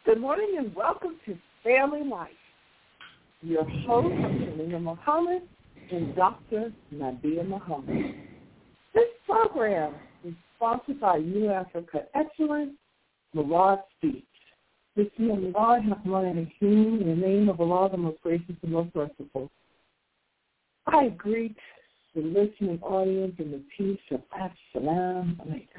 Good morning and welcome to Family Life. Your host, Selena Muhammad and Dr. Nadia Muhammad. This program is sponsored by New Africa Excellence, Murad Speech. This year, Murad Rahman in the name of Allah, the most gracious and most merciful. I greet the listening audience in the peace of As-salamu alaykum.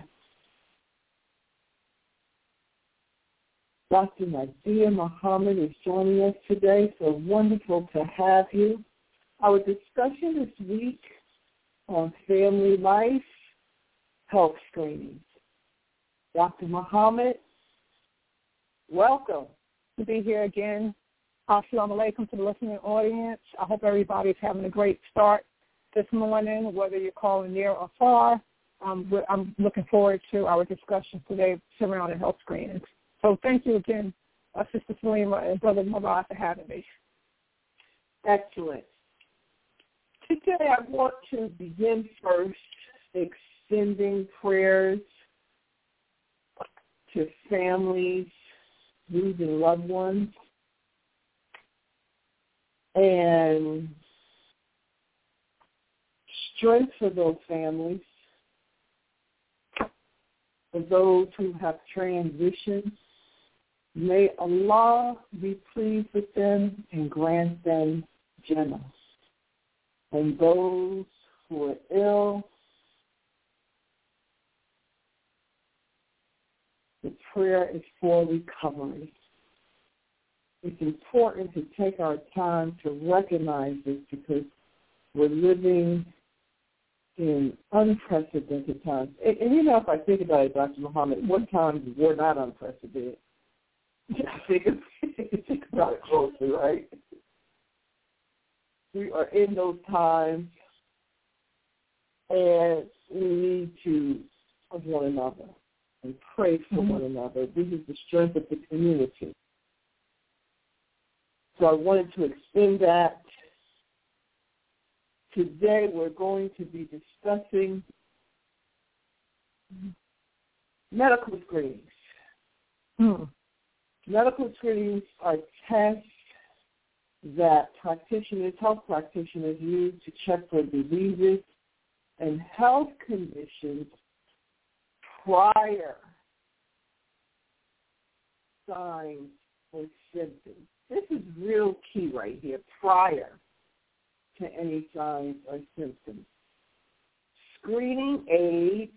Dr. Nadia Muhammad is joining us today, so wonderful to have you. Our discussion this week on family life, health screenings. Dr. Muhammad, welcome. To be here again. Assalamu alaikum to the listening audience. I hope everybody's having a great start this morning, whether you're calling near or far. I'm looking forward to our discussion today surrounding health screenings. So thank you again, Sister Salima and Brother Murad, for having me. Excellent. Today I want to begin first extending prayers to families losing loved ones and strength for those families, for those who have transitioned. May Allah be pleased with them and grant them Jannah. And those who are ill, the prayer is for recovery. It's important to take our time to recognize this because we're living in unprecedented times. And if I think about it, Dr. Muhammad, what times were not unprecedented? Think about it closely, right? We are in those times, and we need to love one another and pray for one another. This is the strength of the community. So I wanted to extend that. Today we're going to be discussing medical screenings. Medical screenings are tests that health practitioners use to check for diseases and health conditions prior signs or symptoms. This is real key right here, prior to any signs or symptoms. Screening aids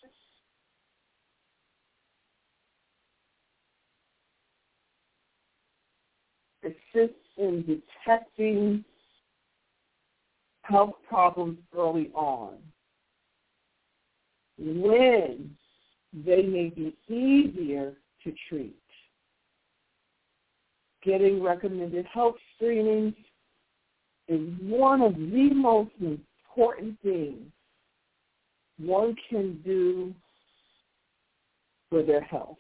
assist in detecting health problems early on when they may be easier to treat. Getting recommended health screenings is one of the most important things one can do for their health.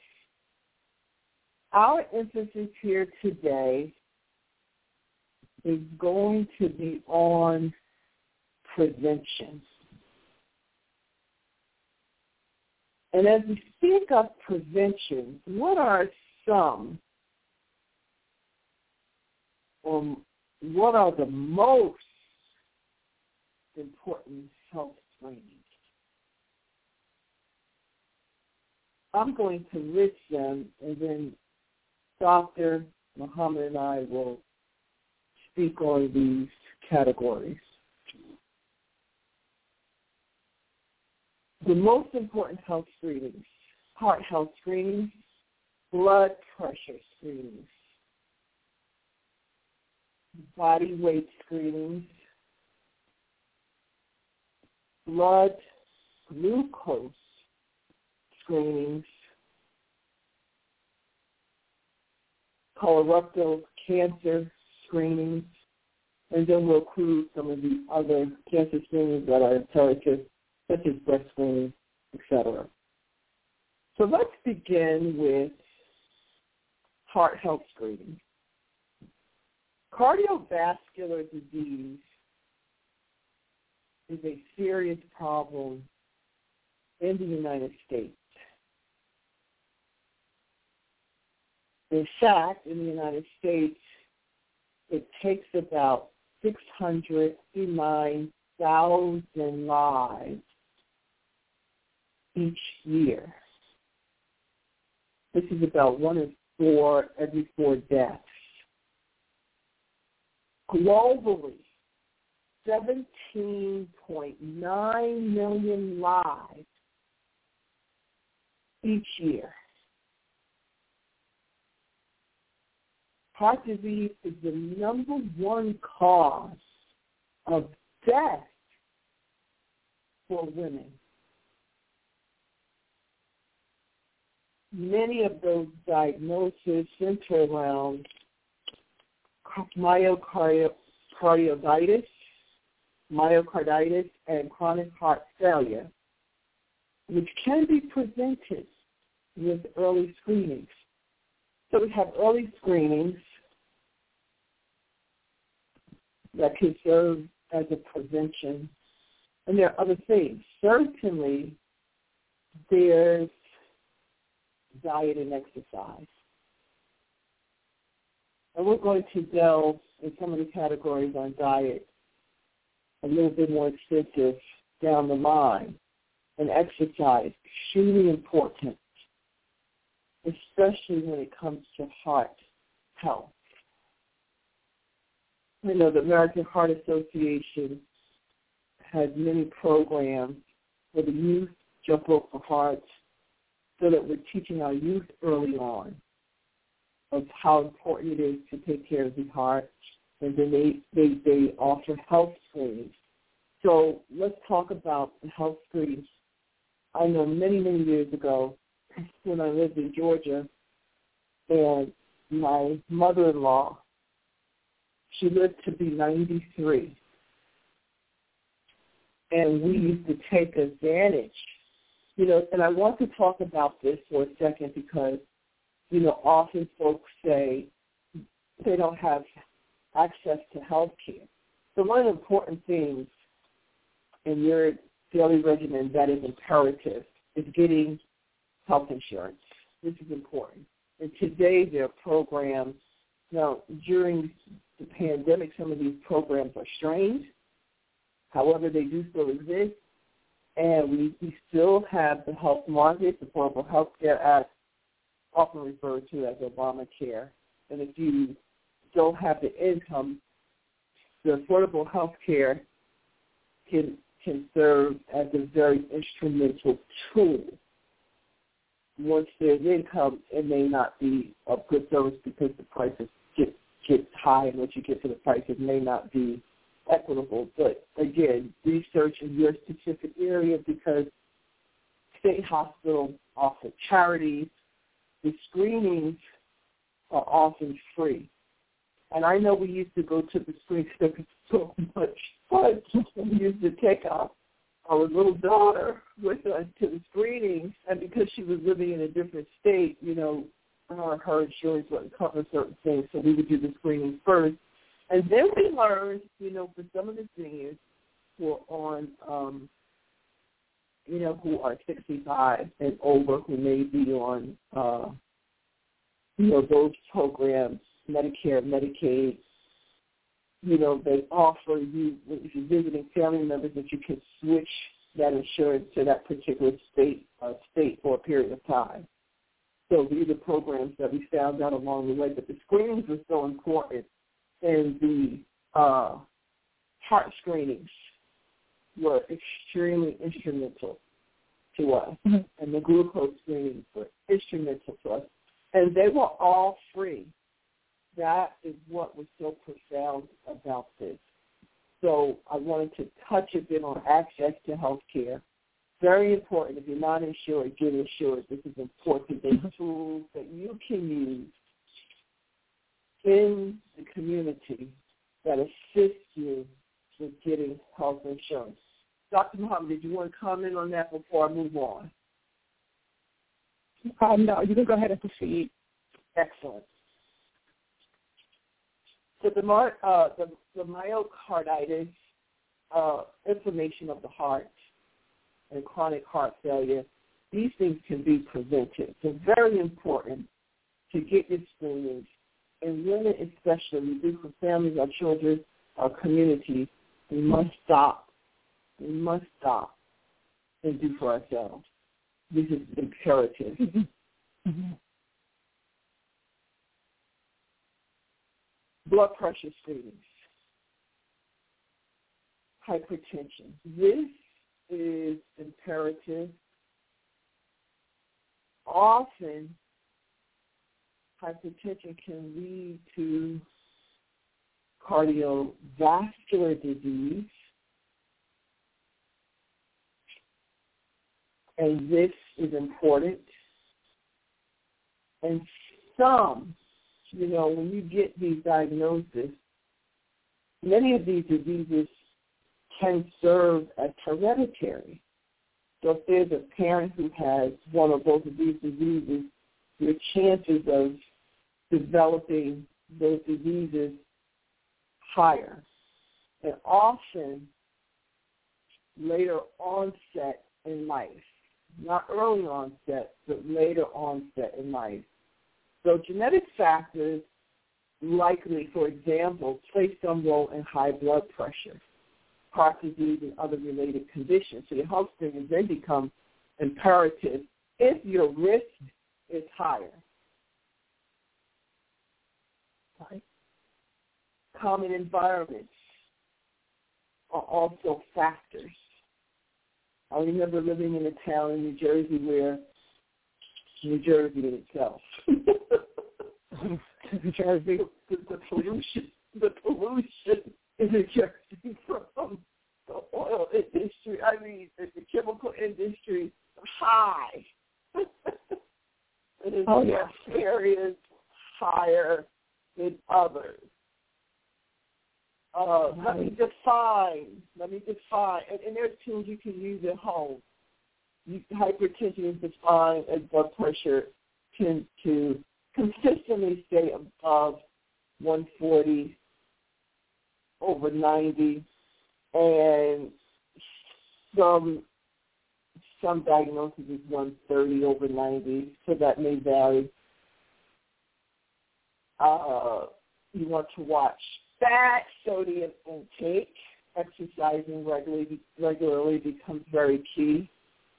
Our emphasis here today is going to be on prevention. And as we speak of prevention, what are some or what are the most important health screenings? I'm going to list them, and then Dr. Muhammad and I will speak on these categories. The most important health screenings: heart health screenings, blood pressure screenings, body weight screenings, blood glucose screenings, colorectal cancer screenings, and then we'll include some of the other cancer screenings that are imperative, such as breast screening, etc. So let's begin with heart health screening. Cardiovascular disease is a serious problem in the United States. In fact, in the United States, it takes about 609,000 lives each year. This is about 1 in 4 every 4 deaths. Globally, 17.9 million lives each year. Heart disease is the number 1 cause of death for women. Many of those diagnoses center around myocarditis, and chronic heart failure, which can be prevented with early screenings. So we have early screenings that can serve as a prevention. And there are other things. Certainly, there's diet and exercise. And we're going to delve in some of the categories on diet a little bit more extensive down the line. And exercise, extremely important, especially when it comes to heart health. You know, the American Heart Association has many programs for the youth, Jump Rope for Hearts, so that we're teaching our youth early on of how important it is to take care of the heart, and then they offer health screenings. So let's talk about the health screenings. I know many, many years ago when I lived in Georgia, and my mother-in-law, she lived to be 93. And we used to take advantage, you know, and I want to talk about this for a second because, you know, often folks say they don't have access to health care. So one of the important things in your daily regimen that is imperative is getting health insurance. This is important. And today there are programs. Now, during the pandemic, some of these programs are strained. However, they do still exist. And we still have the health market, the Affordable Health Care Act, often referred to as Obamacare. And if you don't have the income, the Affordable Health Care can serve as a very instrumental tool. Once there's income, it may not be of good service because the prices get high, and once you get to the price, it may not be equitable. But again, research in your specific area because state hospitals offer charities. The screenings are often free. And I know we used to go to the screenings so much fun. We used to take our little daughter with us to the screenings, and because she was living in a different state, you know, her insurance wouldn't cover certain things, so we would do the screening first. And then we learned, you know, for some of the seniors who are on, you know, who are 65 and over, who may be on, you know, those programs, Medicare, Medicaid, you know, they offer you, if you're visiting family members, that you can switch that insurance to that particular state for a period of time. So these are programs that we found out along the way. But the screenings were so important, and the heart screenings were extremely instrumental to us, and the glucose screenings were instrumental to us. And they were all free. That is what was so profound about this. So I wanted to touch a bit on access to health care. Very important. If you're not insured, get insured. This is important. There's tools that you can use in the community that assist you with getting health insurance. Dr. Muhammad, did you want to comment on that before I move on? No, you can go ahead and proceed. Excellent. So the myocarditis, inflammation of the heart, and chronic heart failure, these things can be prevented. So very important to get your screenings. And women especially, we do for families, our children, our communities. We must stop. We must stop and do for ourselves. This is imperative. Mm-hmm. Blood pressure screenings. Hypertension. This is imperative. Often, hypertension can lead to cardiovascular disease, and this is important. And some, when you get these diagnoses, many of these diseases can serve as hereditary. So if there's a parent who has one or both of these diseases, your chances of developing those diseases higher. And often later onset in life, not early onset, but later onset in life. So genetic factors likely, for example, play some role in high blood pressure, heart disease, and other related conditions. So your health screenings then become imperative if your risk is higher. Right. Common environments are also factors. I remember living in a town in New Jersey where New Jersey in itself. New Jersey. The pollution in New Jersey from the oil industry, the chemical industry, high. And in some areas higher than others. Let me define, and there's tools you can use at home. Hypertension is defined as blood pressure to consistently stay above 140 over 90, and some diagnoses is 130 over 90, so that may vary. You want to watch fat, sodium intake. Exercising regularly becomes very key.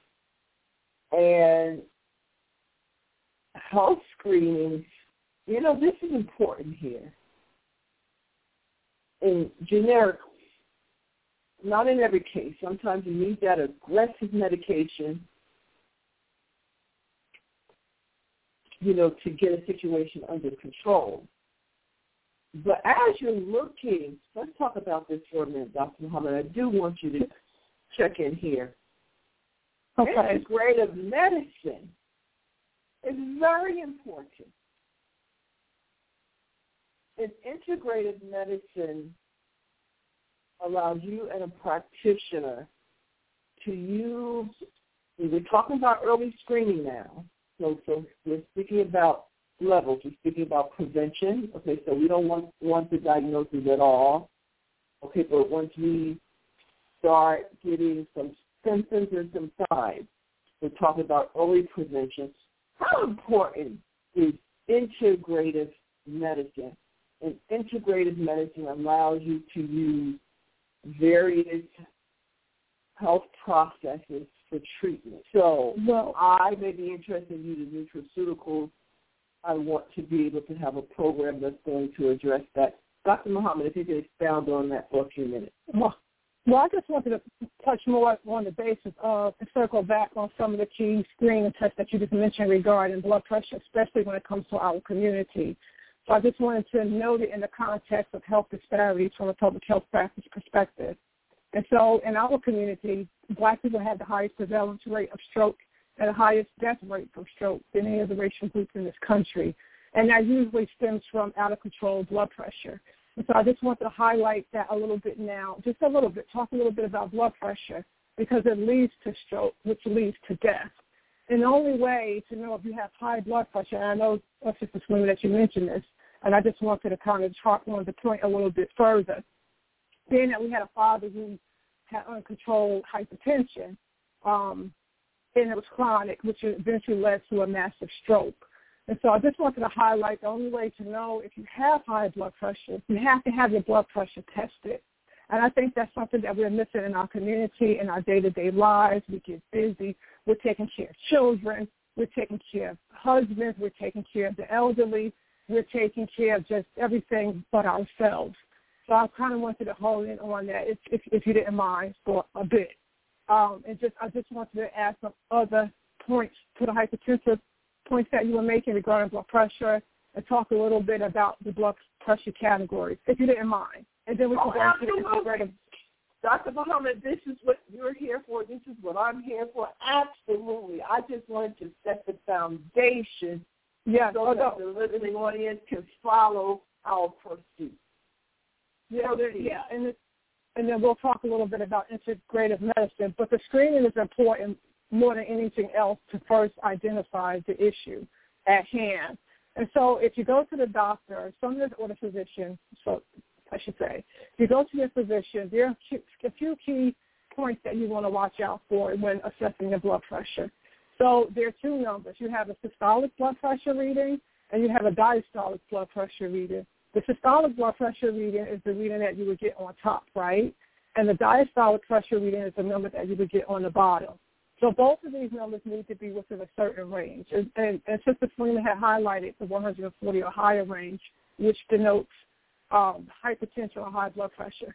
And health screenings, this is important here. And generically, not in every case. Sometimes you need that aggressive medication, to get a situation under control. But as you're looking, let's talk about this for a minute, Dr. Muhammad. I do want you to check in here. Okay. Integrative medicine is very important. And integrative medicine allows you and a practitioner to use, we're talking about early screening now, so we're speaking about levels. We're speaking about prevention. Okay, so we don't want the diagnosis at all. Okay, but once we start getting some symptoms and some signs, we're talking about early prevention. How important is integrative medicine? And integrative medicine allows you to use various health processes for treatment. So I may be interested in using nutraceuticals. I want to be able to have a program that's going to address that. Dr. Muhammad, if you could expound on that for a few minutes. Well, I just wanted to touch more on the basis of and circle back on some of the key screening tests that you just mentioned regarding blood pressure, especially when it comes to our community. So I just wanted to note it in the context of health disparities from a public health practice perspective. And so in our community, Black people have the highest prevalence rate of stroke and the highest death rate from stroke than any of the racial groups in this country. And that usually stems from out-of-control blood pressure. And so I just want to highlight that a little bit now, just a little bit, talk a little bit about blood pressure, because it leads to stroke, which leads to death. And the only way to know if you have high blood pressure, and I know, Sister Sweeney, that you mentioned this, and I just wanted to kind of talk on the point a little bit further, being that we had a father who had uncontrolled hypertension, and it was chronic, which eventually led to a massive stroke. And so I just wanted to highlight the only way to know if you have high blood pressure, you have to have your blood pressure tested. And I think that's something that we're missing in our community, in our day-to-day lives. We get busy. We're taking care of children. We're taking care of husbands. We're taking care of the elderly. We're taking care of just everything but ourselves. So I kind of wanted to hone in on that, if you didn't mind, for a bit. I just wanted to add some other points to the hypertensive points that you were making regarding blood pressure, and talk a little bit about the blood pressure categories, if you didn't mind. And then we can go into the integrative. Dr. Muhammad, this is what you're here for. This is what I'm here for. Absolutely. I just wanted to set the foundation so that the listening audience can follow our pursuit. And then we'll talk a little bit about integrative medicine. But the screening is important more than anything else to first identify the issue at hand. And so if you go to the doctor, or the physician, if you go to your physician, there are a few key points that you want to watch out for when assessing your blood pressure. So there are two numbers. You have a systolic blood pressure reading, and you have a diastolic blood pressure reading. The systolic blood pressure reading is the reading that you would get on top, right? And the diastolic pressure reading is the number that you would get on the bottom. So both of these numbers need to be within a certain range. And Sister Selena had highlighted the 140 or higher range, which denotes hypertension or high blood pressure.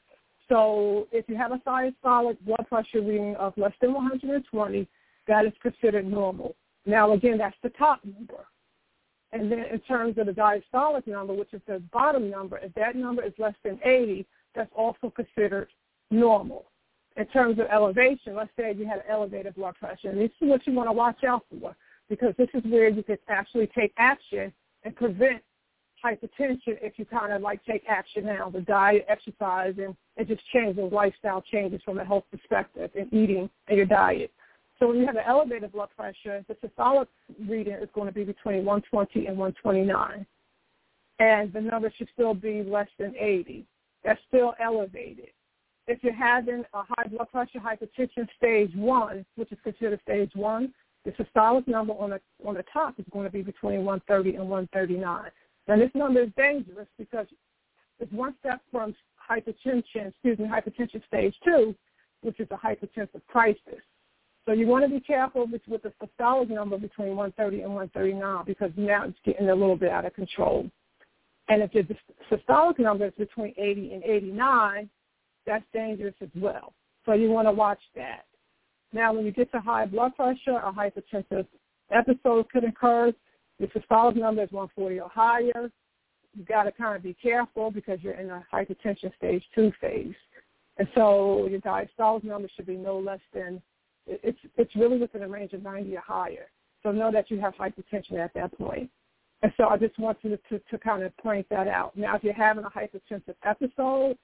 So if you have a diastolic blood pressure reading of less than 120, that is considered normal. Now, again, that's the top number. And then in terms of the diastolic number, which is the bottom number, if that number is less than 80, that's also considered normal. In terms of elevation, let's say you had an elevated blood pressure, and this is what you want to watch out for, because this is where you could actually take action and prevent hypertension if you kind of like take action now, the diet, exercise, and just change those lifestyle changes from a health perspective in eating and your diet. So when you have an elevated blood pressure, the systolic reading is going to be between 120 and 129. And the number should still be less than 80. That's still elevated. If you're having a high blood pressure, hypertension stage 1, which is considered stage 1, the systolic number on the top is going to be between 130 and 139. Now, this number is dangerous because it's one step from hypertension stage 2, which is a hypertensive crisis. So you want to be careful with the systolic number between 130 and 139 because now it's getting a little bit out of control. And if the systolic number is between 80 and 89, that's dangerous as well. So you want to watch that. Now, when you get to high blood pressure, a hypertensive episode could occur. The systolic number is 140 or higher. You've got to kind of be careful because you're in a hypertension stage 2 phase. And so your diastolic number should be no less than, it's really within a range of 90 or higher. So know that you have hypertension at that point. And so I just wanted to kind of point that out. Now, if you're having a hypertensive episode,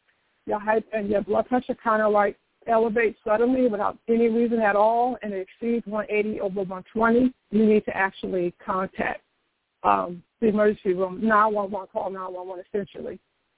your blood pressure kind of like elevates suddenly without any reason at all, and it exceeds 180 over 120, you need to actually contact the emergency room, 911, call 911 essentially,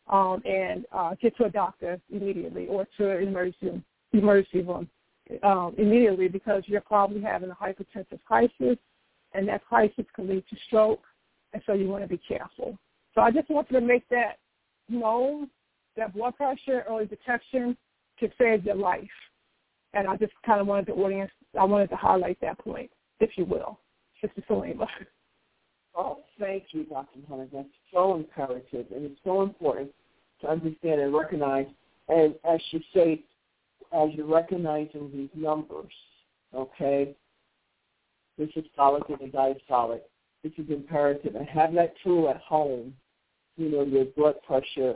and get to a doctor immediately or to an emergency room immediately because you're probably having a hypertensive crisis, and that crisis can lead to stroke, and so you want to be careful. So I just wanted to make that known, that blood pressure early detection can save your life. And I just kind of wanted the audience, I wanted to highlight that point, if you will. Sister Selena. Oh, thank you, Dr. Hunter. That's so imperative, and it's so important to understand and recognize. And as you say, as you're recognizing these numbers, okay, this is solid and the diastolic. This is imperative. And have that tool at home, your blood pressure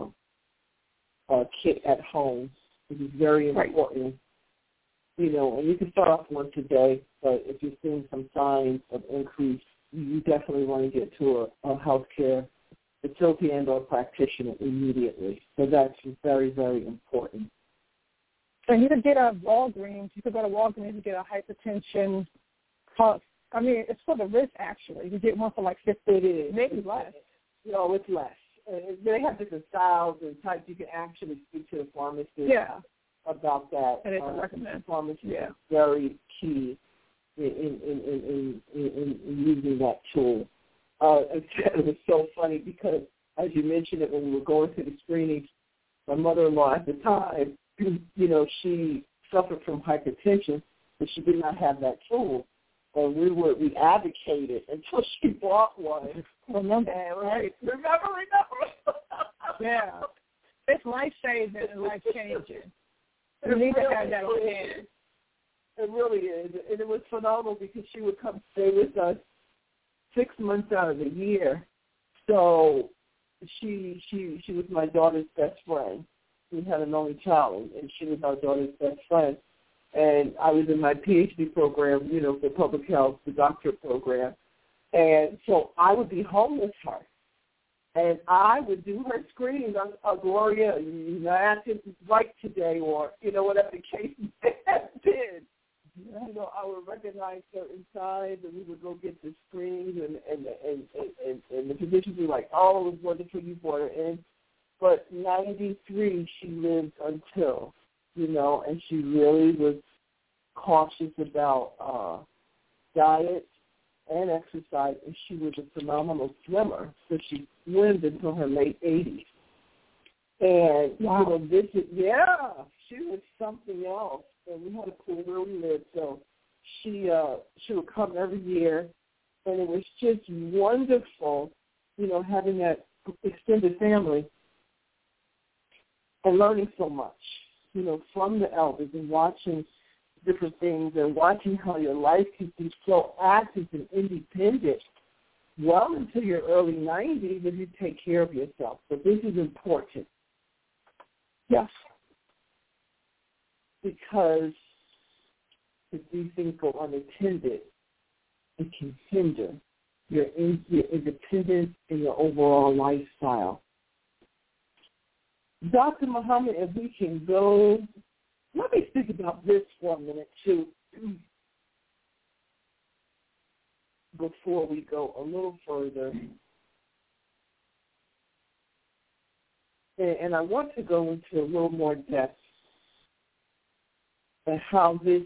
kit at home. It is very important. Right. And you can start off once a day, but if you're seeing some signs of increase, you definitely want to get to a healthcare facility and or practitioner immediately. So that's very, very important. And you could get a Walgreens. You could go to Walgreens and get a hypertension pulse. I mean, it's for the wrist, actually. You get one for like $50. Maybe less. No, it's less. They have different styles and types. You can actually speak to the pharmacist about that. And they can recommend. Pharmacist is very key in using that tool. it was so funny because, as you mentioned it, when we were going through the screenings, my mother-in-law at the time, she suffered from hypertension, but she did not have that tool. And we advocated until she bought one. Remember. Right. Remember. Yeah. It's life-saving and life-changing. You need to have that on hand. It really is. And it was phenomenal because she would come stay with us 6 months out of the year. So she was my daughter's best friend. We had an only child, and she was our daughter's best friend. And I was in my PhD program, for public health, the doctorate program. And so I would be home with her. And I would do her screenings on Gloria, you're acting right today, or, whatever the case may have been. I would recognize certain signs, and we would go get the screenings, and the physicians were like, oh, it was wonderful you brought her in. But 93 she lived until, and she really was cautious about diet and exercise, and she was a phenomenal swimmer. So she swam until her late 80s. And, wow. She was something else. And we had a pool where we lived, so she would come every year, and it was just wonderful, having that extended family and learning so much, from the elders and watching different things and watching how your life can be so active and independent well into your early 90s if you take care of yourself. So this is important. Yes. Because if these things go unattended, it can hinder your independence and your overall lifestyle. Dr. Muhammad, if we can go, let me think about this for a minute, too, before we go a little further. And I want to go into a little more depth and how this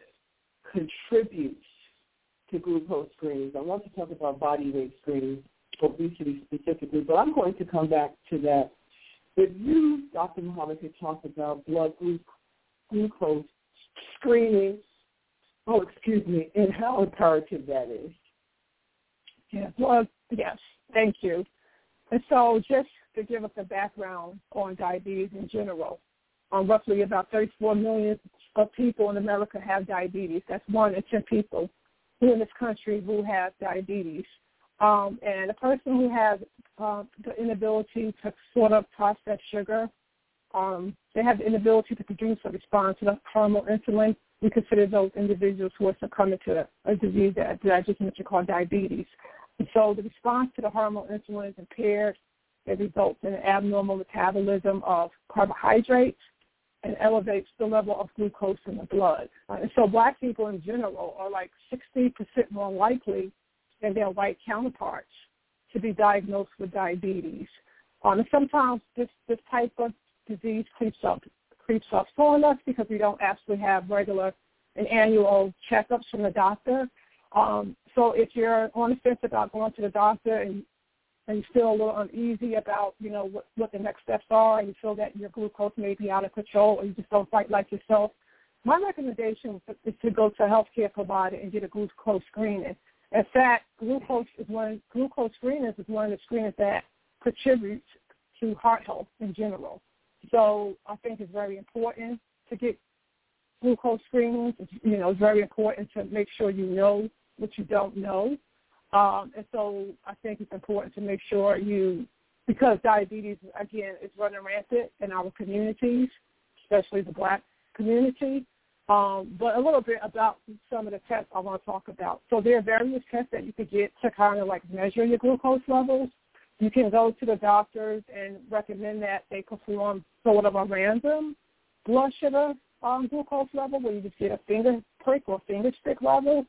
contributes to glucose screenings. I want to talk about body weight screenings, obesity specifically, but I'm going to come back to that. If you, Dr. Muhammad, could talk about blood glucose screening, and how imperative that is. Yeah, well, yes, thank you. And so just to give us a background on diabetes in general, roughly about 34 million of people in America have diabetes. That's 1 in 10 people who in this country who have diabetes. And a person who has the inability to sort of process sugar, they have the inability to produce or respond to the hormone insulin. We consider those individuals who are succumbing to a disease that I just mentioned called diabetes. And so the response to the hormone insulin is impaired. It results in an abnormal metabolism of carbohydrates and elevates the level of glucose in the blood. And so black people in general are like 60% more likely than their white counterparts to be diagnosed with diabetes. And sometimes this type of disease creeps up on us because we don't actually have regular and annual checkups from the doctor. So if you're on the fence about going to the doctor and you feel a little uneasy about, what the next steps are, and you feel that your glucose may be out of control, or you just don't fight like yourself, my recommendation is to go to a healthcare provider and get a glucose screening. In fact, glucose screenings is one of the screenings that contributes to heart health in general. So I think it's very important to get glucose screenings. It's very important to make sure you know what you don't know. And so I think it's important to make sure because diabetes, again, is running rampant in our communities, especially the black community. But a little bit about some of the tests I want to talk about. So there are various tests that you could get to kind of like measure your glucose levels. You can go to the doctors and recommend that they perform sort of a random blood sugar glucose level where you just get a finger prick or finger stick level.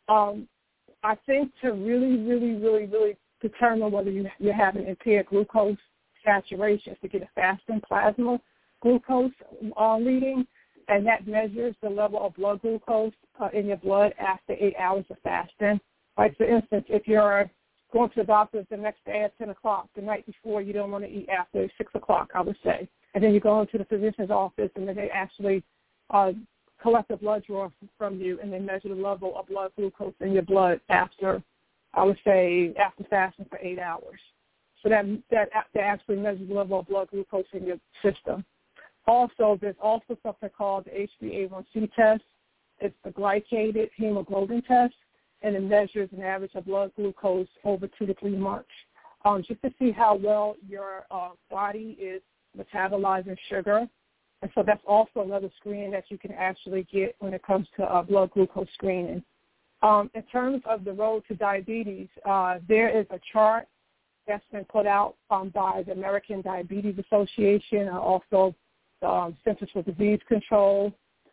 I think to really, really, really, really determine whether you're having impaired glucose saturation is to get a fasting plasma glucose reading, and that measures the level of blood glucose in your blood after 8 hours of fasting. Like, for instance, if you're going to the doctor the next day at 10 o'clock. The night before, you don't want to eat after 6 o'clock, I would say. And then you go into the physician's office, and then they actually collect a blood draw from you, and they measure the level of blood glucose in your blood after, I would say, after fasting for 8 hours. So that actually measures the level of blood glucose in your system. Also, there's also something called the HbA1c test. It's the glycated hemoglobin test, and it measures an average of blood glucose over 2 to 3 months, just to see how well your body is metabolizing sugar. And so that's also another screening that you can actually get when it comes to blood glucose screening. In terms of the road to diabetes, there is a chart that's been put out by the American Diabetes Association, also the Centers for Disease Control.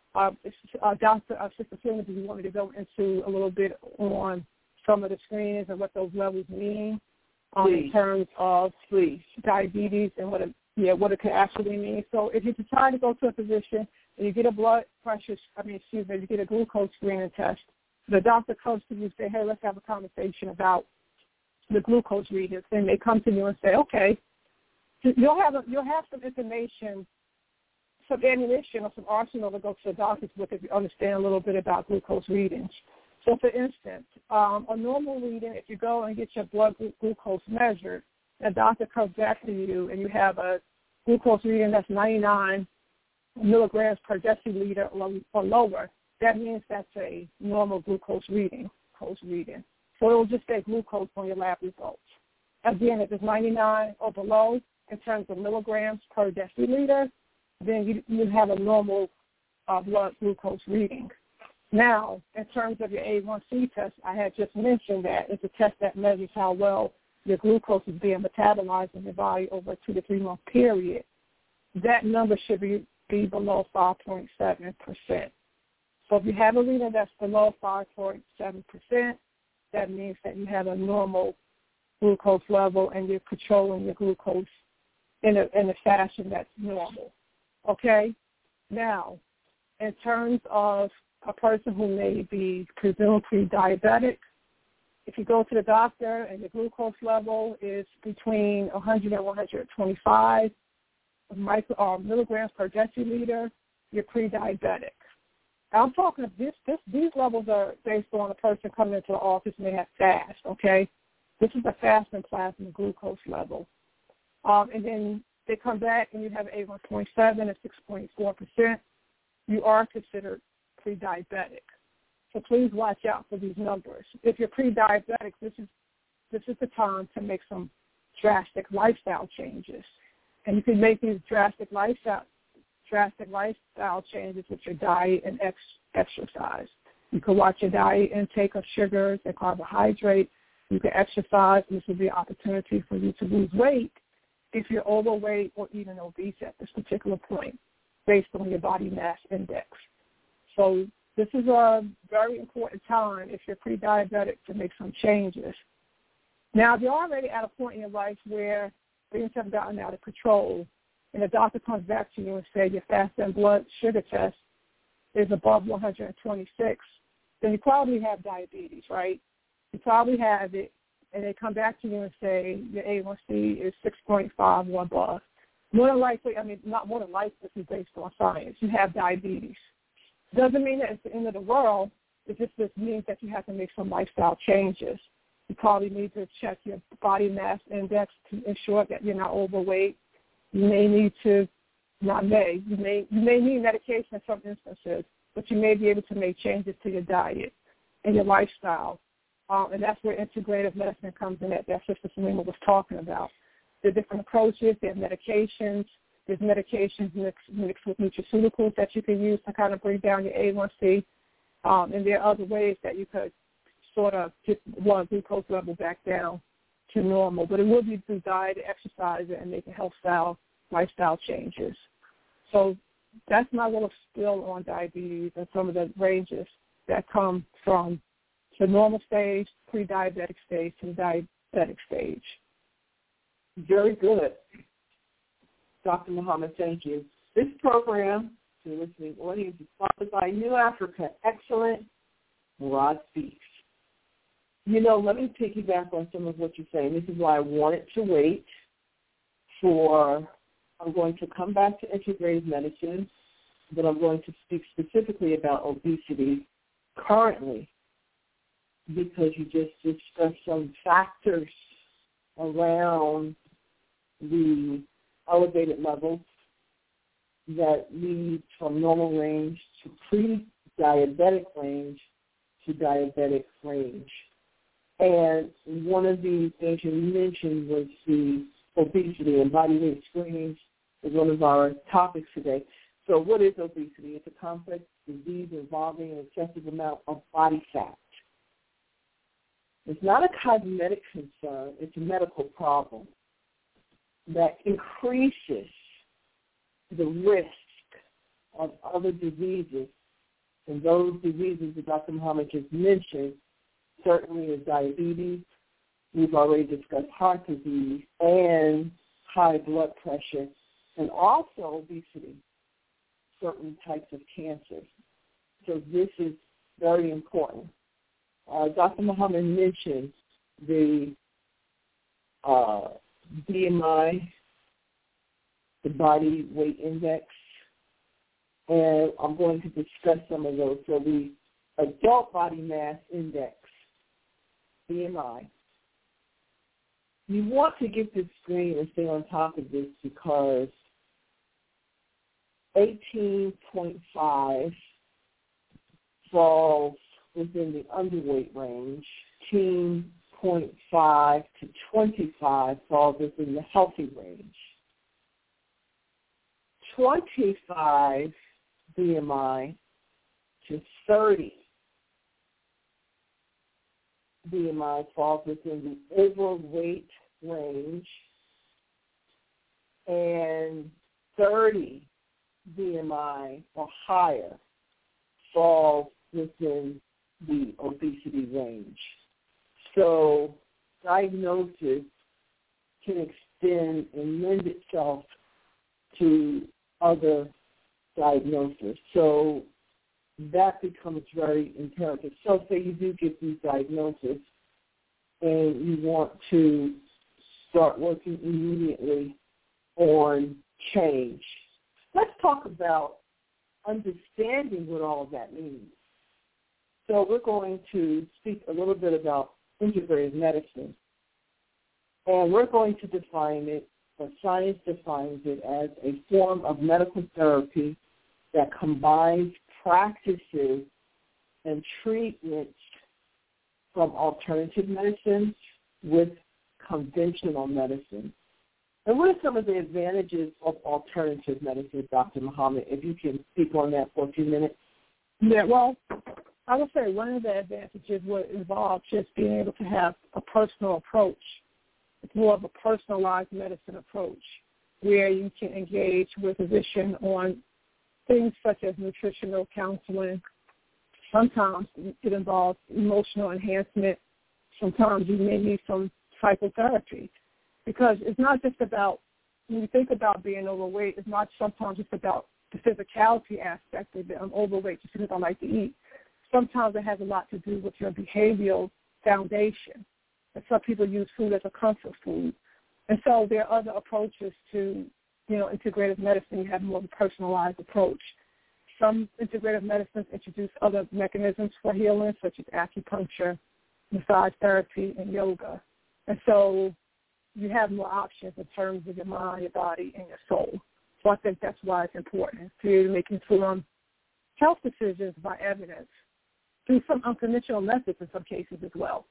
Sister Freeman, do you want me to go into a little bit on some of the screenings and what those levels mean in terms of diabetes and what it could actually mean? So if you decide to go to a physician and you get a you get a glucose screening test, the doctor comes to you and say, hey, let's have a conversation about the glucose readings. And they come to you and say, okay, you'll have some information, some ammunition or some arsenal to go to the doctors with if you understand a little bit about glucose readings. So, for instance, a normal reading, if you go and get your blood glucose measured, the doctor comes back to you and you have a glucose reading that's 99 milligrams per deciliter or lower, that means that's a normal glucose reading. So it will just say glucose on your lab results. Again, if it's 99 or below in terms of milligrams per deciliter, then you have a normal blood glucose reading. Now, in terms of your A1C test, I had just mentioned that it's a test that measures how well your glucose is being metabolized in your body over a 2 to 3 month period. That number should be below 5.7%. So if you have a reading that's below 5.7%, that means that you have a normal glucose level and you're controlling your glucose in a fashion that's normal. Okay? Now, in terms of a person who may be presumed pre-diabetic, if you go to the doctor and your glucose level is between 100 and 125 milligrams per deciliter, you're pre-diabetic. I'm talking these levels are based on a person coming into the office and they have fast, okay? This is a fasting plasma glucose level. And then they come back and you have A1.7 and 6.4%. You are considered pre-diabetic. So please watch out for these numbers. If you're pre-diabetic, this is the time to make some drastic lifestyle changes. And you can make these drastic lifestyle changes with your diet and exercise. You can watch your diet intake of sugars and carbohydrates. You can exercise, and this will be an opportunity for you to lose weight if you're overweight or even obese at this particular point based on your body mass index. So this is a very important time if you're pre-diabetic to make some changes. Now, if you're already at a point in your life where things have gotten out of control, and the doctor comes back to you and says your fasting blood sugar test is above 126, then you probably have diabetes, right? You probably have it, and they come back to you and say your A1C is 6.5 or above. More than likely, not more than likely, this is based on science, you have diabetes. Doesn't mean that it's the end of the world. It just means that you have to make some lifestyle changes. You probably need to check your body mass index to ensure that you're not overweight. You may need to, you may need medication in some instances, but you may be able to make changes to your diet and your lifestyle. And that's where integrative medicine comes in that Sister Selena was talking about. There are different approaches. There are medications. There's medications mixed with nutraceuticals that you can use to kind of bring down your A1C. And there are other ways that you could sort of get blood glucose level back down to normal. But it will be through diet, exercise, and making lifestyle changes. So that's my little spill on diabetes and some of the ranges that come from the normal stage, pre-diabetic stage, to the diabetic stage. Very good. Dr. Muhammad, thank you. This program, to the listening audience, is sponsored by New Africa Excellent Murad Speaks. Let me piggyback on some of what you're saying. This is why I wanted to wait I'm going to come back to integrative medicine, but I'm going to speak specifically about obesity currently because you just discussed some factors around the elevated levels that lead from normal range to pre-diabetic range to diabetic range. And one of the things you mentioned was the obesity, and body weight screenings is one of our topics today. So what is obesity? It's a complex disease involving an excessive amount of body fat. It's not a cosmetic concern. It's a medical problem that increases the risk of other diseases. And those diseases that Dr. Muhammad just mentioned certainly is diabetes. We've already discussed heart disease and high blood pressure, and also obesity, certain types of cancers. So this is very important. Dr. Muhammad mentioned the BMI, the body weight index, and I'm going to discuss some of those. So the adult body mass index, BMI. You want to get this screen and stay on top of this because 18.5 falls within the underweight range. 18.5 to 25 falls within the healthy range. 25 BMI to 30 BMI falls within the overweight range, and 30 BMI or higher falls within the obesity range. So diagnosis can extend and lend itself to other diagnosis. So that becomes very imperative. So say you do get these diagnoses and you want to start working immediately on change. Let's talk about understanding what all of that means. So we're going to speak a little bit about integrative medicine. And we're going to define it, or science defines it, as a form of medical therapy that combines practices and treatments from alternative medicine with conventional medicine. And what are some of the advantages of alternative medicine, Dr. Muhammad, if you can speak on that for a few minutes? Yeah, well, I would say one of the advantages would involve just being able to have a personal approach. It's more of a personalized medicine approach where you can engage with a physician on things such as nutritional counseling. Sometimes it involves emotional enhancement. Sometimes you may need some psychotherapy because it's not just about, when you think about being overweight, it's not sometimes just about the physicality aspect of it. I'm overweight just because I like to eat. Sometimes it has a lot to do with your behavioral foundation. And some people use food as a comfort food. And so there are other approaches to, integrative medicine. You have more of a personalized approach. Some integrative medicines introduce other mechanisms for healing, such as acupuncture, massage therapy, and yoga. And so you have more options in terms of your mind, your body, and your soul. So I think that's why it's important for you to make informed health decisions by evidence through some unconventional methods in some cases as well.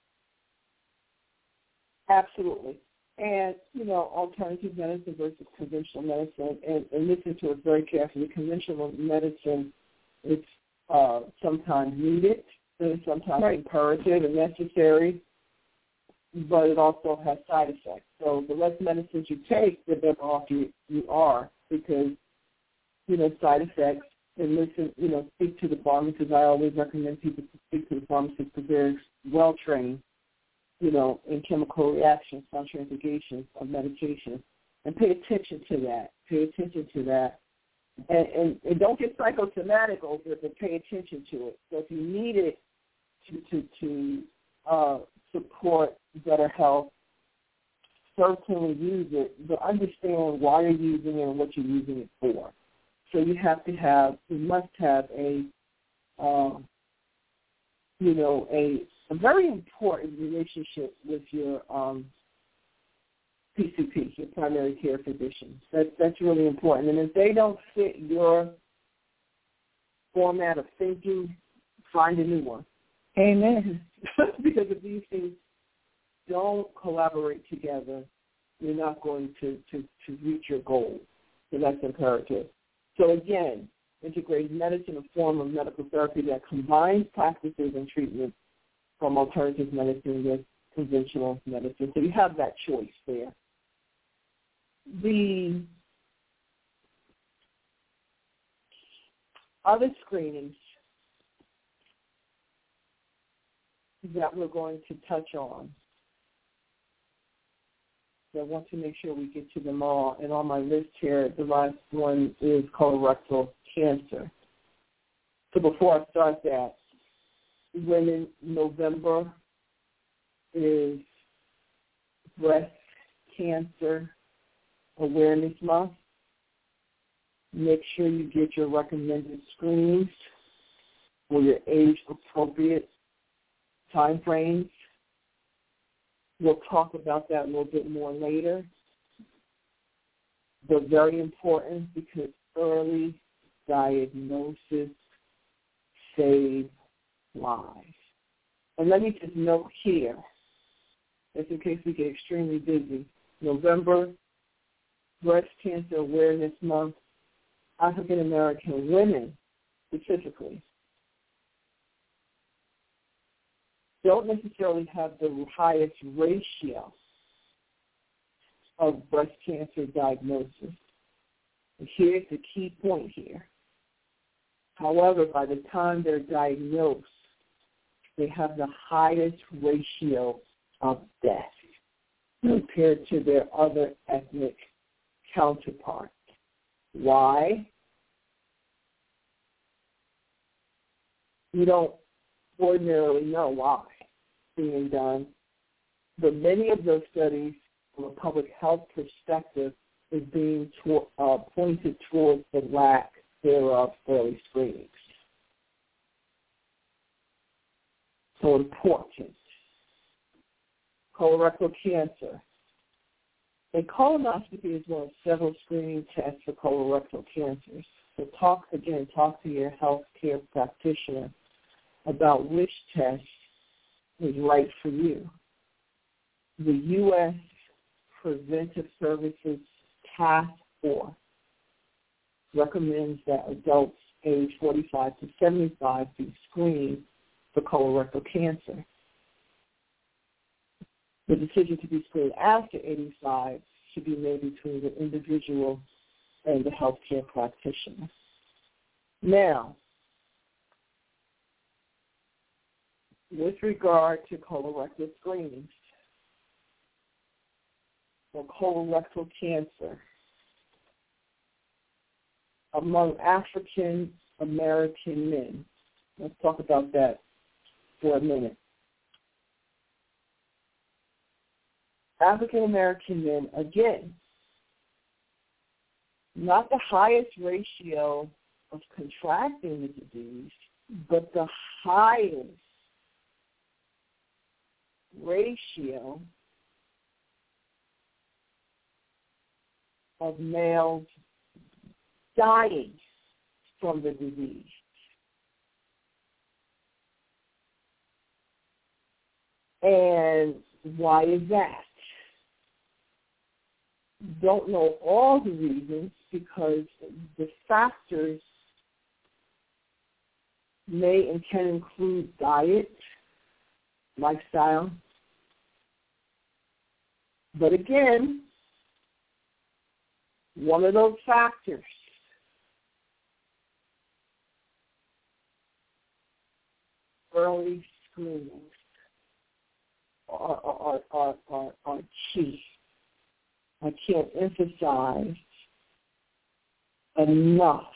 Absolutely. And, alternative medicine versus conventional medicine, and listen to it very carefully. Conventional medicine is sometimes needed, and sometimes imperative and necessary, but it also has side effects. So the less medicines you take, the better off you are because, side effects, and listen, speak to the pharmacist. I always recommend people to speak to the pharmacist because they're well-trained, in chemical reactions, contraindications of medication, and pay attention to that. And don't get psychosomatic over it, but pay attention to it. So if you need it to support better health, certainly use it, but understand why you're using it and what you're using it for. So you must have a very important relationship with your PCP, your primary care physician. That's really important. And if they don't fit your format of thinking, find a new one. Amen. Because if these things don't collaborate together, you're not going to reach your goal. So that's imperative. So again, integrated medicine, a form of medical therapy that combines practices and treatments from alternative medicine with conventional medicine. So you have that choice there. The other screenings that we're going to touch on, so I want to make sure we get to them all. And on my list here, the last one is colorectal cancer. So before I start that, when in November is Breast Cancer Awareness Month, make sure you get your recommended screenings for your age-appropriate time frames. We'll talk about that a little bit more later. But very important because early diagnosis saves lives. And let me just note here, just in case we get extremely busy, November, Breast Cancer Awareness Month, African American women specifically don't necessarily have the highest ratio of breast cancer diagnosis. And here's the key point here. However, by the time they're diagnosed, they have the highest ratio of death compared to their other ethnic counterparts. Why? We don't ordinarily know why being done, but many of those studies from a public health perspective is being pointed towards the lack thereof early screenings. So important. Colorectal cancer. A colonoscopy is one of several screening tests for colorectal cancers. So talk to your healthcare practitioner about which test is right for you. The U.S. Preventive Services Task Force recommends that adults age 45 to 75 be screened for colorectal cancer. The decision to be screened after 85 should be made between the individual and the healthcare practitioner. Now, with regard to colorectal screenings for colorectal cancer among African American men, let's talk about that for a minute. African American men, again, not the highest ratio of contracting the disease, but the highest ratio of males dying from the disease. And why is that? Don't know all the reasons because the factors may and can include diet, lifestyle. But again, one of those factors early screenings are key. I can't emphasize enough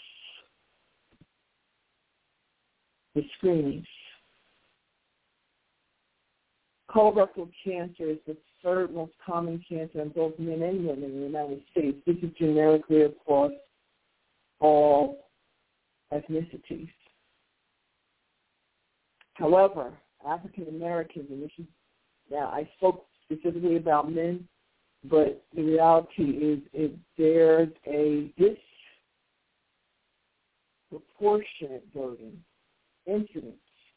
the screenings. Colorectal cancer is the third most common cancer in both men and women in the United States. This is generically across all ethnicities. However, African Americans, and this is, now I spoke specifically about men, but the reality is there's a disproportionate burden, incidence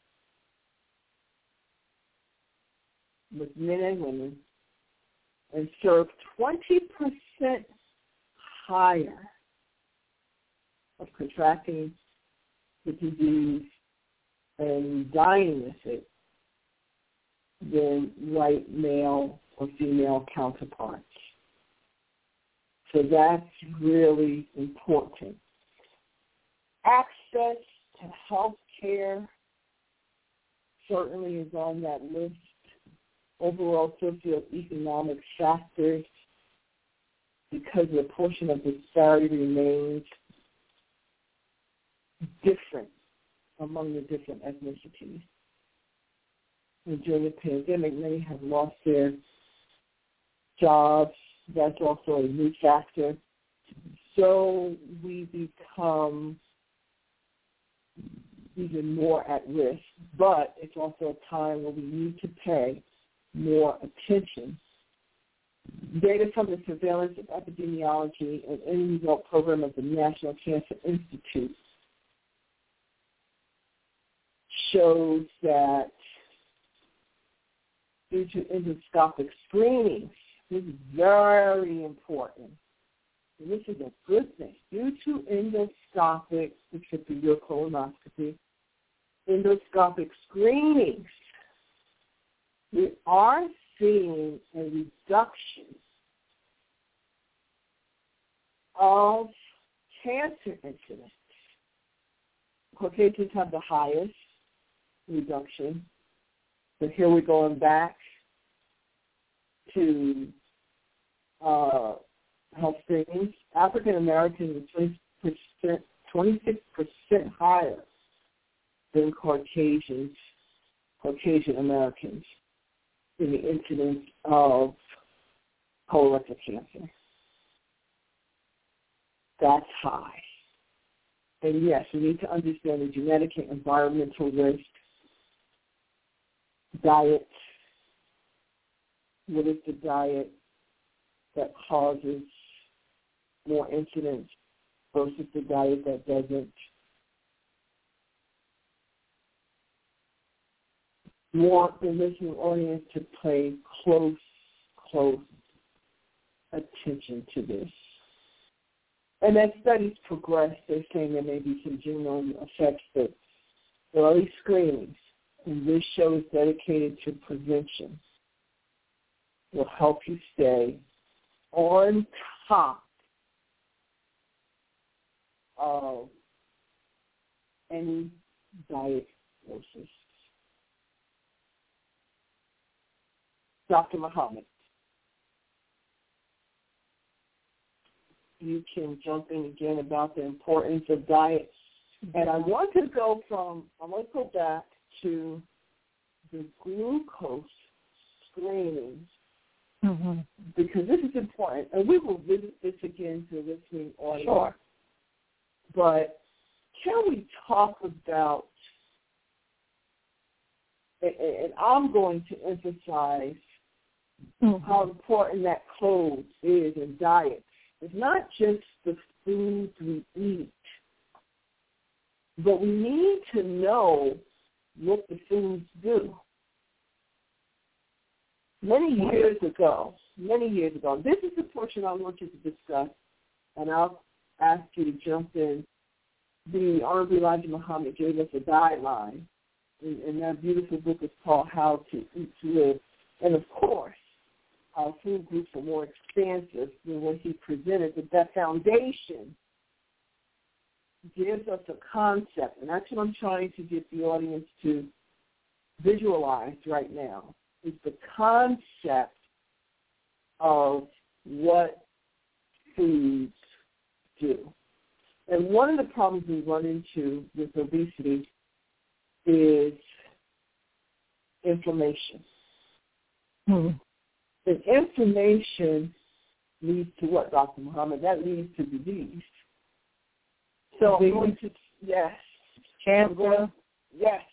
with men and women, and serve 20% higher of contracting the disease and dying with it than white male or female counterparts. So that's really important. Access to health care certainly is on that list. Overall socioeconomic factors, because the portion of disparity remains different among the different ethnicities. And during the pandemic, many have lost their jobs. That's also a new factor. So we become even more at risk. But it's also a time where we need to pay more attention. Data from the Surveillance of Epidemiology and End Result Program of the National Cancer Institute shows that due to endoscopic screenings, this is very important. And this is a good thing. Due to endoscopic, which could be your colonoscopy, endoscopic screenings, we are seeing a reduction of cancer incidence. Caucasians have the highest reduction. So here we're going back to health screenings. African Americans are 26% higher than Caucasian Americans in the incidence of colorectal cancer. That's high. And yes, we need to understand the genetic and environmental risk, diet. What is the diet that causes more incidence versus the diet that doesn't? Want the listening audience to pay close attention to this. And as studies progress, they're saying there may be some genome effects that early screenings, and this show is dedicated to prevention, will help you stay on top of any diagnosis. Dr. Muhammad, you can jump in again about the importance of diet. And I want to go back to the glucose screenings, because this is important. And we will visit this again to the listening audience. Sure. But can we talk about, and I'm going to emphasize how important that code is in diet. It's not just the foods we eat, but we need to know what the foods do. Many years ago, this is the portion I want you to discuss, and I'll ask you to jump in. The Honorable Elijah Muhammad gave us a guideline, and that beautiful book is called How to Eat to Live. And of course, our food groups are more expansive than what he presented, but that foundation gives us a concept, and that's what I'm trying to get the audience to visualize right now, is the concept of what foods do. And one of the problems we run into with obesity is inflammation. Hmm. And inflammation leads to what, Dr. Muhammad? That leads to disease. So I'm going to, yes. Cancer. Yes.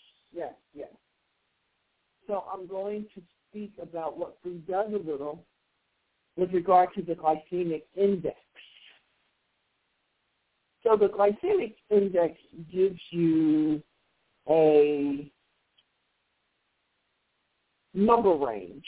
So I'm going to speak about what food does a little with regard to the glycemic index. So the glycemic index gives you a number range.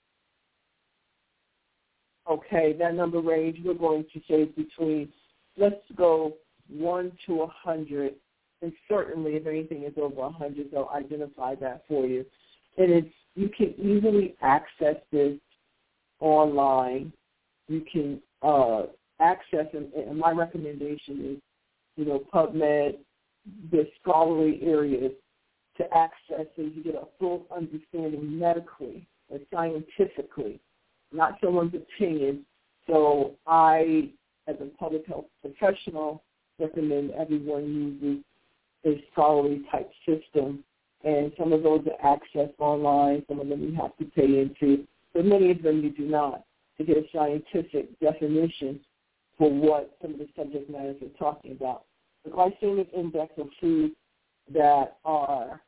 Okay, that number range we're going to say is between, let's go 1 to 100, and certainly if anything is over 100, they'll identify that for you. And you can easily access this online. You can access, and my recommendation is, PubMed, the scholarly areas to access so you get a full understanding medically and scientifically, not someone's opinion. So I, as a public health professional, recommend everyone uses a scholarly type system. And some of those are accessed online. Some of them you have to pay into. But many of them you do not, to get a scientific definition for what some of the subject matters we're talking about. The glycemic index of foods that are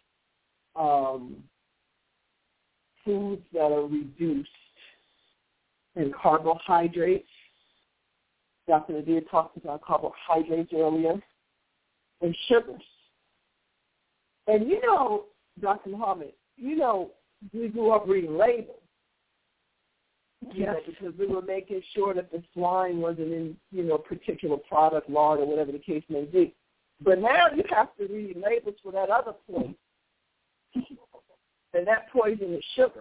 foods that are reduced in carbohydrates. Dr. Nadia talked about carbohydrates earlier, and sugars. And Dr. Muhammad, we grew up reading labels. Yes. Because we were making sure that the slime wasn't in, particular product, lard, or whatever the case may be. But now you have to read labels for that other poison. And that poison is sugar.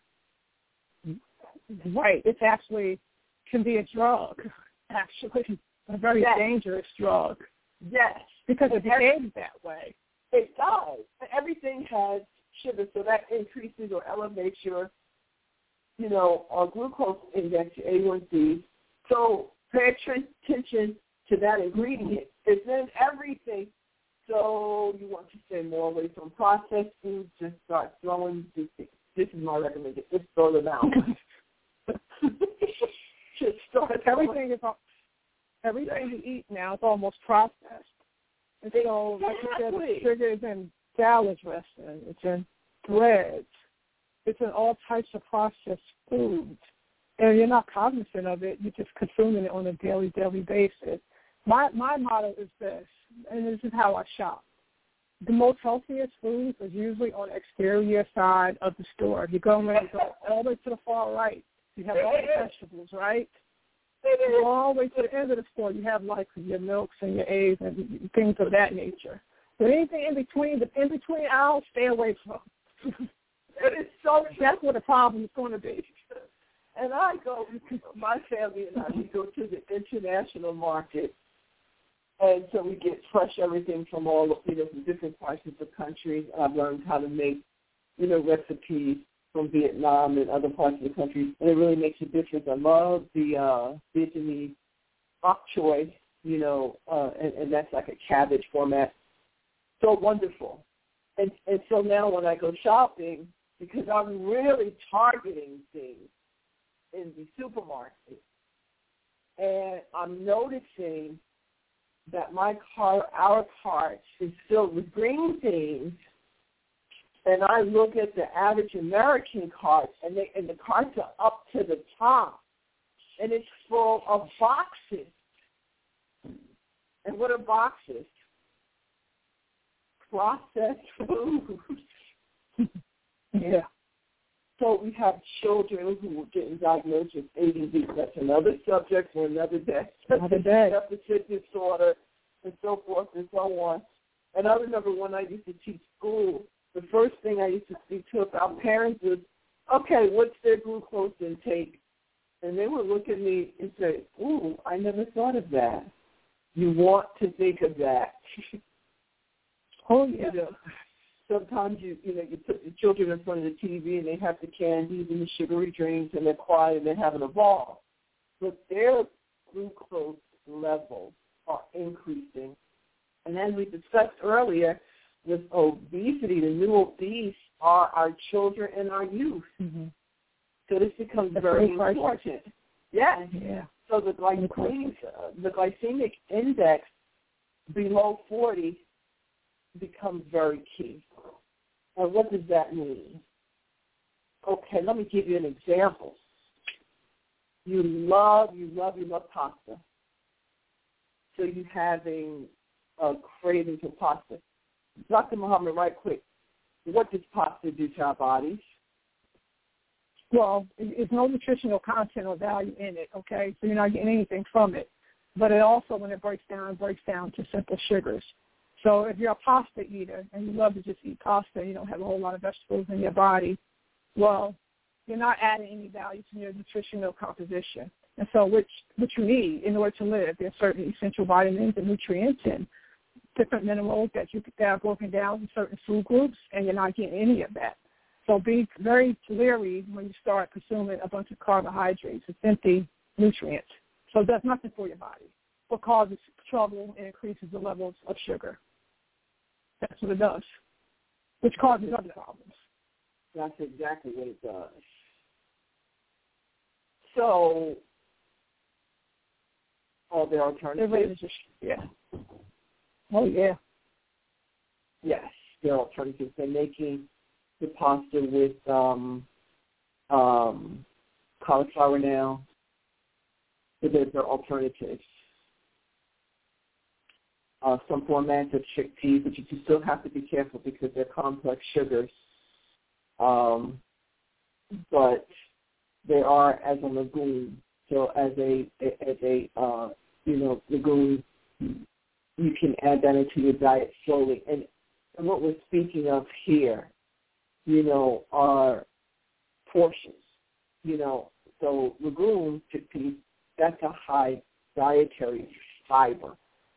Right. It actually can be a drug, actually, a very dangerous drug. Yes. Because it behaves that way. It does. Everything has sugar, so that increases or elevates your, our glucose index, your A1C. So pay attention to that ingredient. It's in everything. So you want to stay more away from processed foods. Just start throwing. This is my recommendation. Just throw them out. Just start. Everything you eat now is almost processed. And so, like you said, the sugar is in salad dressing. It's in breads. It's in all types of processed foods. And you're not cognizant of it. You're just consuming it on a daily basis. My motto is this, and this is how I shop. The most healthiest foods are usually on the exterior side of the store. You go all the way to the far right. You have all the vegetables, right? You go all the way to the end of the store. You have like your milks and your eggs and things of that nature. But anything in between, the in-between aisle, stay away from. That's what the problem is going to be. And my family and I, we go to the international market. And so we get fresh everything from all, from different parts of the country. I've learned how to make, recipes from Vietnam and other parts of the country. And it really makes a difference. I love the Vietnamese bok choy, and that's like a cabbage format. So wonderful. And so now when I go shopping, because I'm really targeting things in the supermarket, and I'm noticing that our cart is filled with green things, and I look at the average American cart, and the carts are up to the top, and it's full of boxes. And what are boxes? Processed food. Yeah. So we have children who are getting diagnosed with ADD. That's another subject for another day. Deficit disorder and so forth and so on. And I remember when I used to teach school, the first thing I used to speak to about parents was, okay, what's their glucose intake? And they would look at me and say, ooh, I never thought of that. You want to think of that. Oh, yeah. Sometimes you put the children in front of the TV and they have the candies and the sugary drinks and they're quiet and they're having a ball. But their glucose levels are increasing. And as we discussed earlier, with obesity, the new obese are our children and our youth. Mm-hmm. So this becomes very important. Yes. Yeah. So the glycemic index below 40 becomes very key. And what does that mean? Okay, let me give you an example. You love pasta. So you're having a craving for pasta. Dr. Muhammad, right quick, what does pasta do to our bodies? Well, there's no nutritional content or value in it, okay? So you're not getting anything from it. But it also, when it breaks down to simple sugars. So if you're a pasta eater and you love to just eat pasta and you don't have a whole lot of vegetables in your body, well, you're not adding any value to your nutritional composition. And so what you need in order to live, there's certain essential vitamins and nutrients and different minerals that are broken down in certain food groups, and you're not getting any of that. So be very leery when you start consuming a bunch of carbohydrates. It's empty nutrients. So it does nothing for your body. What causes trouble and increases the levels of sugar. That's what it does, which causes other problems. That's exactly what it does. So, are there alternatives? Yeah. Oh, yeah. Yes, there are alternatives. They're making the pasta with cauliflower now. So there are alternatives. Some formats of chickpeas, but you still have to be careful because they're complex sugars. But they are as a legume. So as a legume, you can add that into your diet slowly. And what we're speaking of here, are portions. So legumes, chickpeas, that's a high dietary fiber.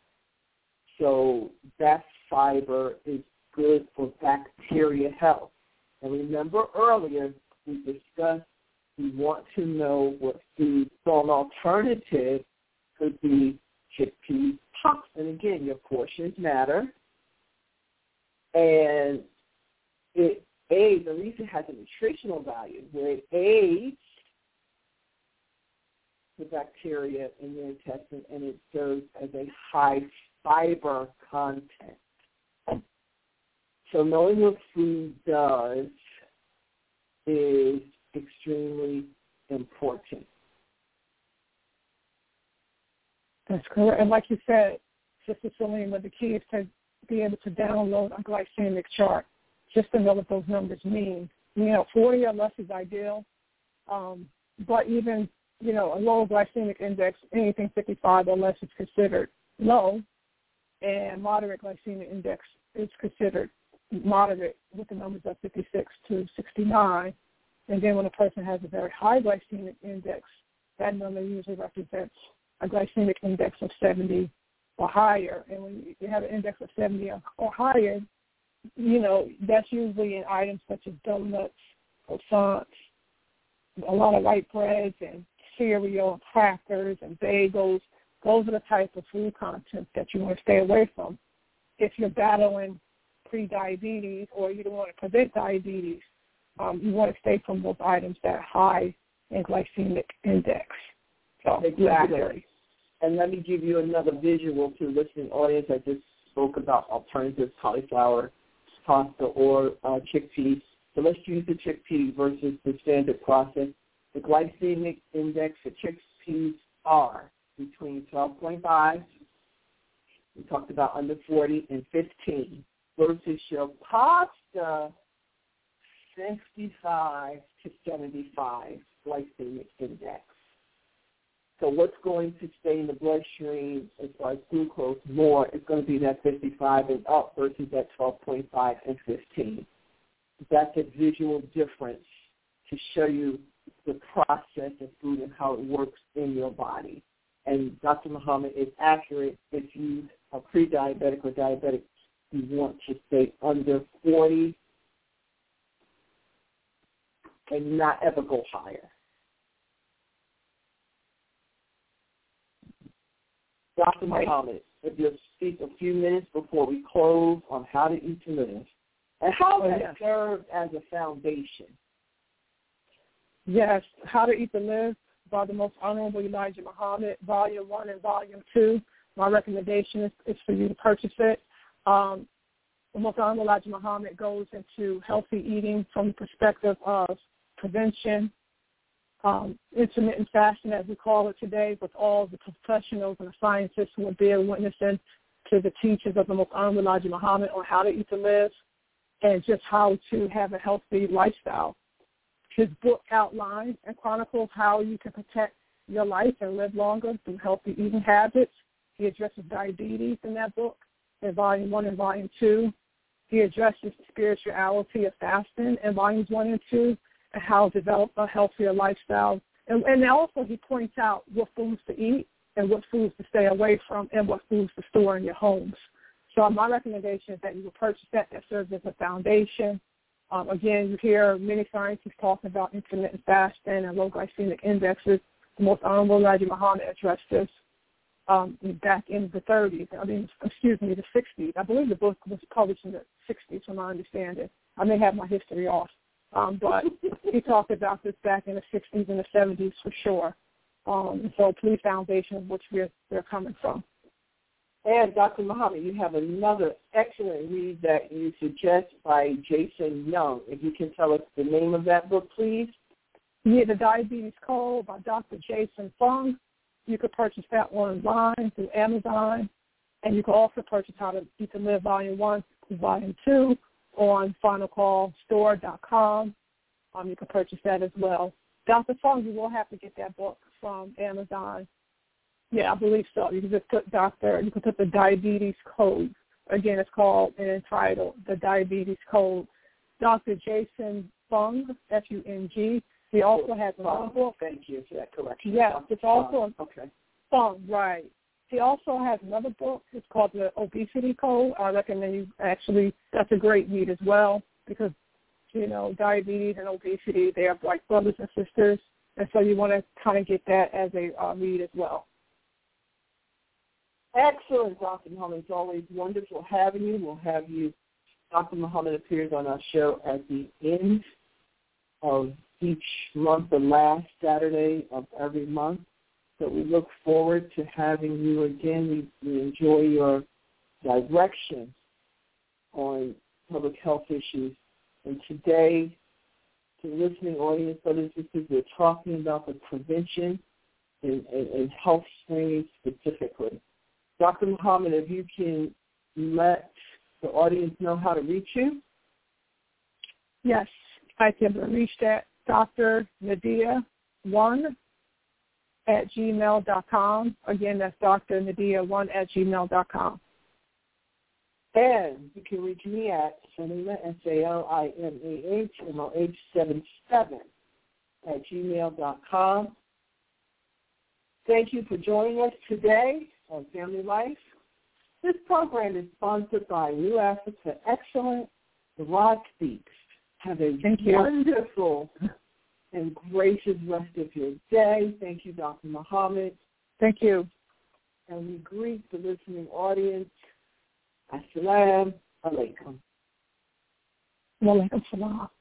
So that fiber is good for bacteria health. And remember earlier we discussed we want to know what food. So an alternative could be chickpea pucks. And again, your portions matter. And it aids, at least it has a nutritional value, where it aids the bacteria in your intestine, and it serves as a high fiber content. So knowing what food does is extremely important. That's correct. And like you said, Sister Selena, the key is to be able to download a glycemic chart just to know what those numbers mean. 40 or less is ideal, but even, a low glycemic index, anything 55 or less is considered low, and moderate glycemic index is considered moderate with the numbers of 56 to 69. And then when a person has a very high glycemic index, that number usually represents a glycemic index of 70 or higher. And when you have an index of 70 or higher, that's usually in items such as donuts, croissants, a lot of white breads and cereal and crackers and bagels. Those are the type of food content that you want to stay away from. If you're battling pre-diabetes or you don't want to prevent diabetes, you want to stay from those items that are high in glycemic index. So, exactly. And let me give you another visual to the listening audience. I just spoke about alternatives, cauliflower, pasta, or chickpeas. So let's use the chickpea versus the standard process. The glycemic index for chickpeas are between 12.5, we talked about under 40, and 15, versus your pasta, 55 to 75 glycemic index. So what's going to stay in the bloodstream as far as glucose more is going to be that 55 and up versus that 12.5 and 15. That's a visual difference to show you the process of food and how it works in your body. And Dr. Muhammad is accurate. If you are pre-diabetic or diabetic, you want to stay under 40 and not ever go higher. Dr. Muhammad, if you'll speak a few minutes before we close on how to eat to live and how that serves as a foundation. Yes, How to Eat to Live by the Most Honorable Elijah Muhammad, Volume 1 and Volume 2. My recommendation is for you to purchase it. The Most Honorable Elijah Muhammad goes into healthy eating from the perspective of prevention, intermittent fasting, as we call it today, with all the professionals and the scientists who are there witnessing to the teachings of the Most Honorable Elijah Muhammad on how to eat to live and just how to have a healthy lifestyle. His book outlines and chronicles how you can protect your life and live longer through healthy eating habits. He addresses diabetes in that book in Volume 1 and Volume 2. He addresses the spirituality of fasting in Volumes 1 and 2 and how to develop a healthier lifestyle. And also he points out what foods to eat and what foods to stay away from and what foods to store in your homes. So my recommendation is that you will purchase that. That serves as a foundation. Again, you hear many scientists talking about intermittent fasting and low glycemic indexes. The Most Honorable Elijah Muhammad addressed this back in the 30s. The 60s. I believe the book was published in the 60s, from my understanding. I may have my history off. But he talked about this back in the 60s and the 70s for sure. So please, foundation of which we're coming from. And Dr. Muhammad, you have another excellent read that you suggest by Jason Young. If you can tell us the name of that book, please. Yeah, The Diabetes Code by Dr. Jason Fung. You could purchase that online through Amazon. And you can also purchase How to Eat to Live Volume 1 to Volume 2 on finalcallstore.com. You can purchase that as well. Dr. Fung, you will have to get that book from Amazon. Yeah, I believe so. You can just put the Diabetes Code. Again, it's called and entitled The Diabetes Code. Dr. Jason Fung, F-U-N-G. He also has another book. Thank you for that correction. Yes, it's also okay. Fung, right. He also has another book. It's called The Obesity Code. I recommend you that's a great read as well because, diabetes and obesity, they are like brothers and sisters. And so you want to kind of get that as a read as well. Excellent, Dr. Muhammad. It's always wonderful having you. We'll have you. Dr. Muhammad appears on our show at the end of each month, the last Saturday of every month. So we look forward to having you again. We enjoy your direction on public health issues. And today, to the listening audience, brothers and sisters, we're talking about the prevention and health screening specifically. Dr. Muhammad, if you can let the audience know how to reach you. Yes, I can reach that Dr. Nadia1 at gmail.com. Again, that's Dr. Nadia1 at gmail.com. And you can reach me at Salimah, SALIMAH77 at gmail.com. Thank you for joining us today on Family Life. This program is sponsored by New Africa Excellent. The Rod Speaks. Have a wonderful and gracious rest of your day. Thank you, Dr. Muhammad. Thank you. And we greet the listening audience. Assalamu alaikum. Wa alaikum salam.